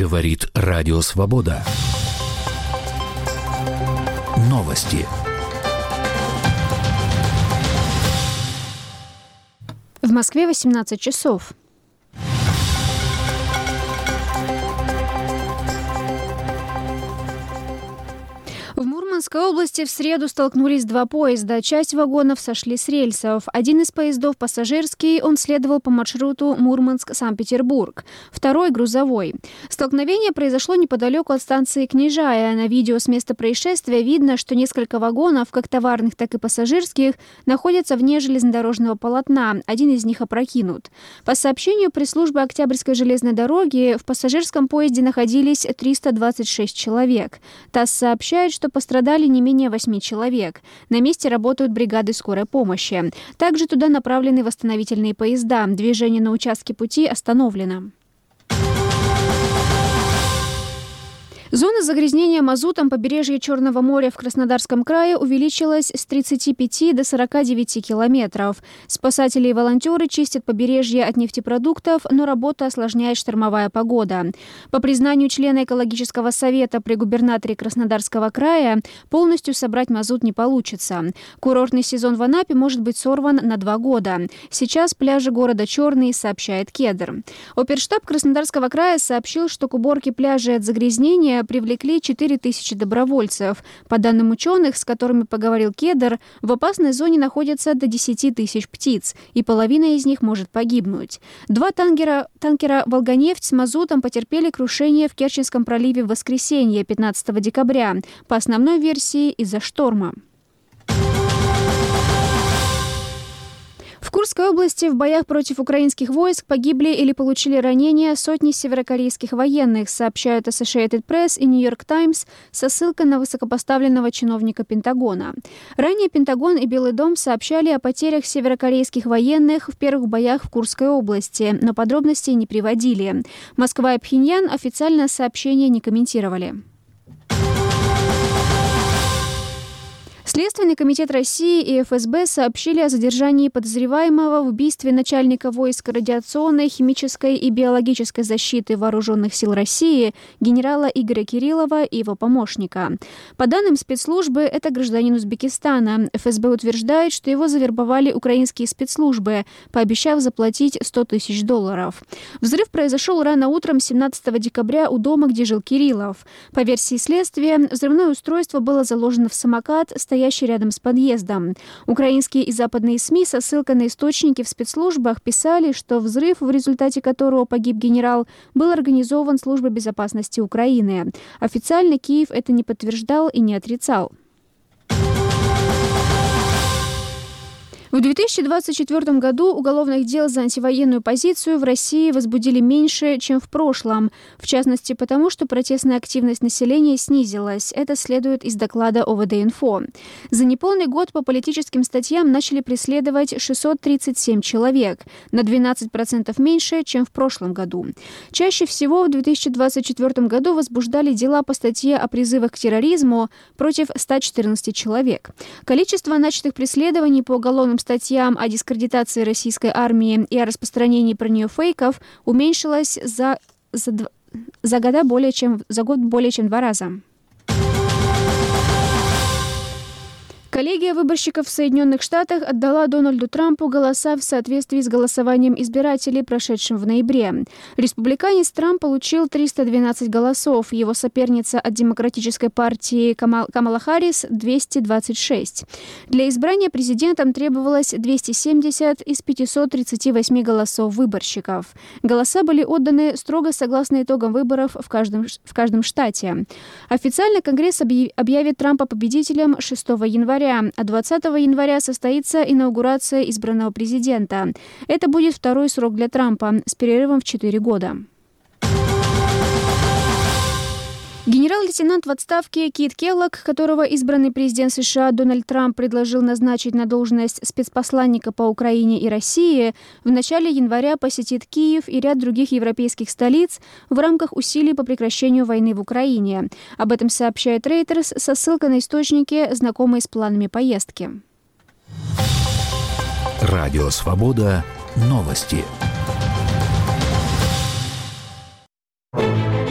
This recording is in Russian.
Говорит Радио Свобода. Новости. В Москве 18 часов. В Мурманской области в среду столкнулись два поезда. Часть вагонов сошли с рельсов. Один из поездов пассажирский, он следовал по маршруту Мурманск-Санкт-Петербург. Второй – грузовой. Столкновение произошло неподалеку от станции Княжая. На видео с места происшествия видно, что несколько вагонов, как товарных, так и пассажирских, находятся вне железнодорожного полотна. Один из них опрокинут. По сообщению пресс-службы Октябрьской железной дороги, в пассажирском поезде находились 326 человек. ТАСС сообщает, что пострадали не менее 8 человек. На месте работают бригады скорой помощи. Также туда направлены восстановительные поезда. Движение на участке пути остановлено. Зона загрязнения мазутом побережья Черного моря в Краснодарском крае увеличилась с 35 до 49 километров. Спасатели и волонтеры чистят побережье от нефтепродуктов, но работу осложняет штормовая погода. По признанию члена экологического совета при губернаторе Краснодарского края, полностью собрать мазут не получится. Курортный сезон в Анапе может быть сорван на 2 года. Сейчас пляжи города черные, сообщает Кедр. Оперштаб Краснодарского края сообщил, что к уборке пляжей от загрязнения привлекли 4000 добровольцев. По данным ученых, с которыми поговорил Кедр, в опасной зоне находятся до 10 тысяч птиц, и половина из них может погибнуть. 2 танкера «Волганефть» с мазутом потерпели крушение в Керченском проливе в воскресенье, 15 декабря, по основной версии из-за шторма. В Курской области в боях против украинских войск погибли или получили ранения сотни северокорейских военных, сообщают Associated Press и New York Times со ссылкой на высокопоставленного чиновника Пентагона. Ранее Пентагон и Белый дом сообщали о потерях северокорейских военных в первых боях в Курской области, но подробностей не приводили. Москва и Пхеньян официально сообщения не комментировали. Следственный комитет России и ФСБ сообщили о задержании подозреваемого в убийстве начальника войск радиационной, химической и биологической защиты Вооруженных сил России генерала Игоря Кириллова и его помощника. По данным спецслужбы, это гражданин Узбекистана. ФСБ утверждает, что его завербовали украинские спецслужбы, пообещав заплатить $100 тысяч. Взрыв произошел рано утром 17 декабря у дома, где жил Кириллов. По версии следствия, взрывное устройство было заложено в самокат, стоящий рядом с подъездом. Украинские и западные СМИ со ссылкой на источники в спецслужбах писали, что взрыв, в результате которого погиб генерал, был организован Службой безопасности Украины. Официально Киев это не подтверждал и не отрицал. В 2024 году уголовных дел за антивоенную позицию в России возбудили меньше, чем в прошлом. В частности, потому что протестная активность населения снизилась. Это следует из доклада ОВД-Инфо. За неполный год по политическим статьям начали преследовать 637 человек, на 12% меньше, чем в прошлом году. Чаще всего в 2024 году возбуждали дела по статье о призывах к терроризму против 114 человек. Количество начатых преследований по уголовным статьям о дискредитации российской армии и о распространении про нее фейков уменьшилось за год более чем в 2 раза. Коллегия выборщиков в Соединенных Штатах отдала Дональду Трампу голоса в соответствии с голосованием избирателей, прошедшим в ноябре. Республиканец Трамп получил 312 голосов, его соперница от Демократической партии Камала Харрис – 226. Для избрания президентом требовалось 270 из 538 голосов выборщиков. Голоса были отданы строго согласно итогам выборов в каждом штате. Официально Конгресс объявит Трампа победителем 6 января. А 20 января состоится инаугурация избранного президента. Это будет второй срок для Трампа с перерывом в 4 года. Генерал-лейтенант в отставке Кит Келлог, которого избранный президент США Дональд Трамп предложил назначить на должность спецпосланника по Украине и России, в начале января посетит Киев и ряд других европейских столиц в рамках усилий по прекращению войны в Украине. Об этом сообщает Reuters со ссылкой на источники, знакомые с планами поездки. Радио Свобода. Новости.